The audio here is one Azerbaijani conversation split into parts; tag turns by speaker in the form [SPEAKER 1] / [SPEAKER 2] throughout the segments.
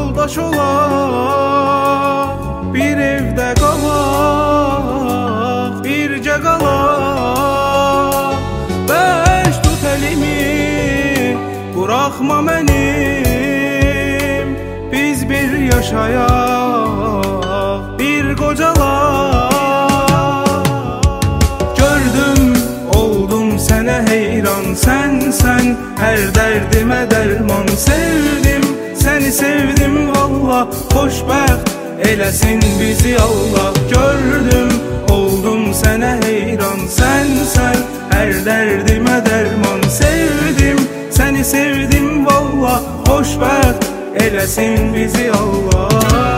[SPEAKER 1] yoldaş olaq, bir evdə qalaq, bircə qalaq. Bəş tut əlimi, buraxma mənim, biz bir yaşayaq, bir qocalaq. Gördüm, oldum sənə heyran, sən hər dərdimə dərman. Sevdim, səni sevdim valla, xoşbəxt eləsin bizi Allah. Gördüm, oldum sənə heyran, sən hər dərdimə dərman. Sevdim, səni sevdim valla, xoşbəxt eləsin bizi Allah.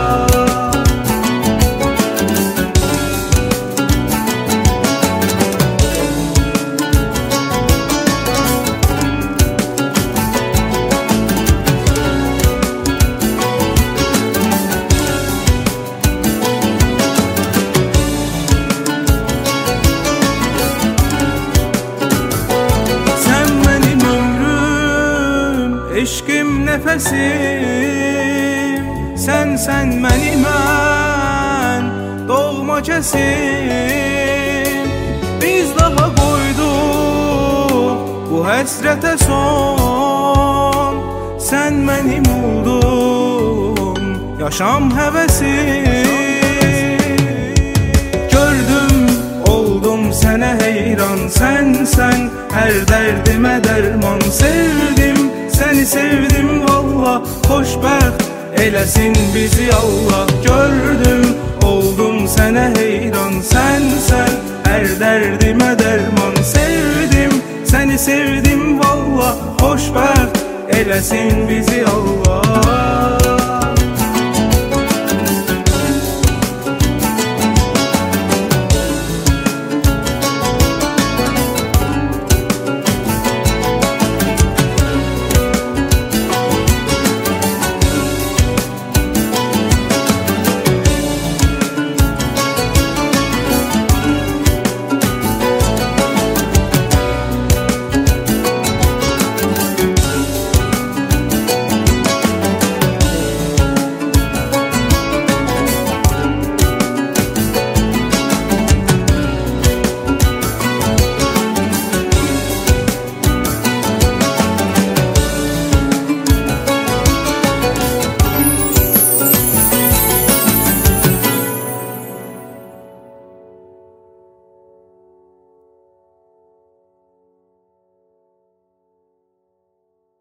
[SPEAKER 1] Eşqim nəfəsim, sən mənim mən, doğma kəsim. Biz daha qoyduq bu həsrətə son, sən mənim oldun, yaşam həvəsim. Gördüm, oldum sənə heyran, sən hər dərdimə dərman. Sevdim, səni sevdim valla, xoşbəxt eləsin bizi Allah. Gördüm, oldum sənə heyran, sən hər dərdimə dərman. Sevdim, səni sevdim valla, xoşbəxt eləsin bizi Allah.